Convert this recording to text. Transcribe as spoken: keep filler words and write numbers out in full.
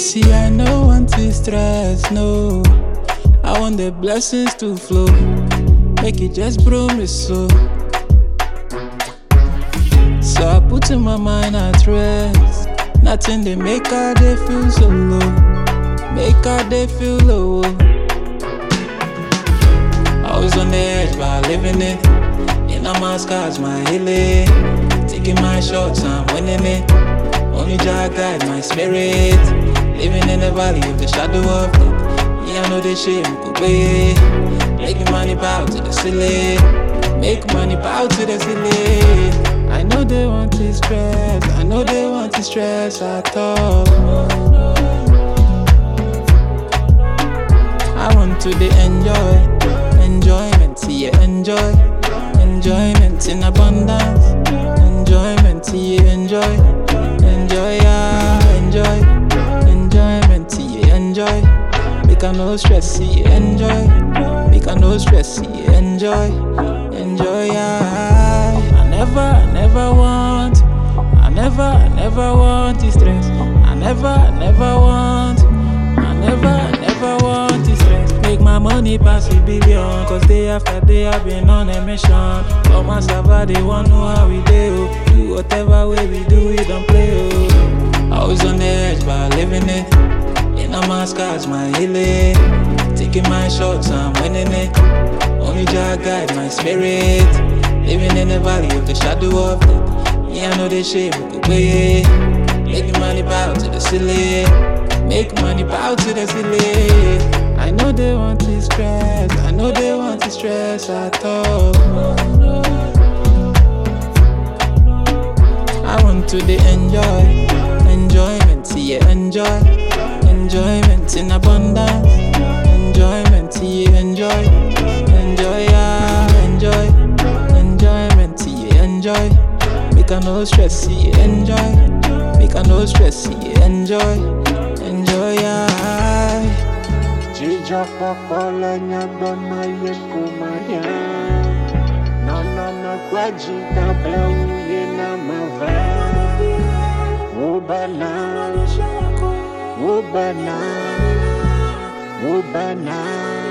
See, I no want to stress, no. I want the blessings to flow. Make it just promise so. So I put in my mind at rest. Nothing they make her they feel so low. Make her they feel low. I was on the edge but living it. In my scars, my healing. Taking my shots, I'm winning it. Only Jah guide my spirit. Living in the valley of the shadow of death. Yeah, I know this shit could be. Making money bow to the ceiling. Make money bow to the ceiling. I know they want to stress. I know they want to stress at all. I want to the enjoy. Enjoyment, yeah, enjoy. Enjoyment in abundance. Enjoyment, yeah, enjoy. Enjoy, yeah, enjoy. Enjoyment, yeah, enjoy. Make a no stress, yeah, enjoy. Make a no stress, yeah, enjoy. Enjoy, yeah. I never, I never want. I never, I never want to stress. I never, I never want. I never, I never want to stress. Make my money pass a billion. Cause day after day I've been on a mission. All my server, they want know how we do. Do whatever way we do, we don't play. Oh. I was on the edge but living it. In all my scars, my healing. Taking my shots, I'm winning it. Only Jah guide my spirit. Living in the valley of the shadow of death. Yeah, I know this shit could be. Making money bow to the ceiling. Make money bow to the ceiling. I know they want to stress. I know they want to stress at all. I want to the enjoy. Enjoyment, yeah, enjoy. Enjoyment in abundance. Enjoyment, yeah, enjoy. Enjoy, yeah, enjoy. Enjoyment, yeah, enjoy. Make a no stress, yeah, enjoy. Make a no stress, yeah, enjoy. Enjoy, yeah. Jija papola nyabana yekumaya. Na na na kwajita blauye na mava. Ubana, ubana, ubana.